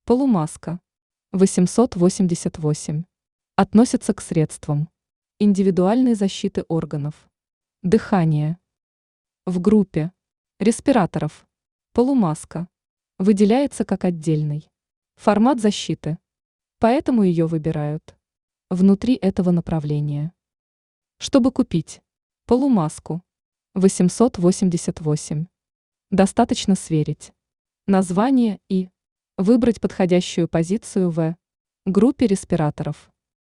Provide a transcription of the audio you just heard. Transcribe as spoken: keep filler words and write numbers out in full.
Полумаска восемьсот восемьдесят восемь. Относится к средствам индивидуальной защиты органов дыхания. В группе респираторов полумаска выделяется как отдельный формат защиты, поэтому ее выбирают внутри этого направления. Чтобы купить полумаску восемьсот восемьдесят восемь, достаточно сверить название и выбрать подходящую позицию в группе респираторов.